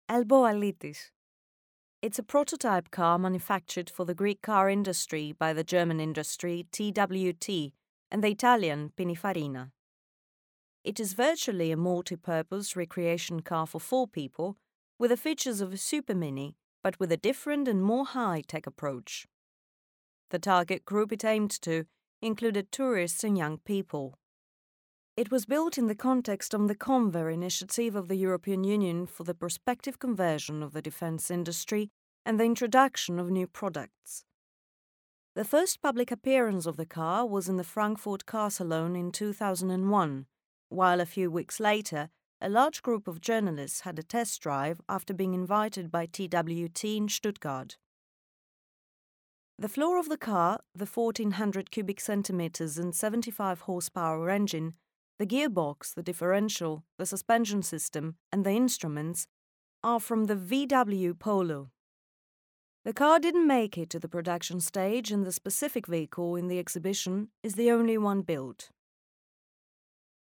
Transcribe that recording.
Elboalitis. It's a prototype car manufactured for the Greek car industry by the German industry TWT and the Italian Pininfarina. It is virtually a multi-purpose recreation car for 4 people, with the features of a Super Mini, but with a different and more high-tech approach. The target group it aimed to included tourists and young people. It was built in the context of the CONVER initiative of the European Union for the prospective conversion of the defence industry and the introduction of new products. The first public appearance of the car was in the Frankfurt Car Salon in 2001, while a few weeks later, a large group of journalists had a test drive after being invited by TWT in Stuttgart. The floor of the car, the 1400 cubic centimeters and 75 horsepower engine, the gearbox, the differential, the suspension system, and the instruments are from the VW Polo. The car didn't make it to the production stage, and the specific vehicle in the exhibition is the only one built.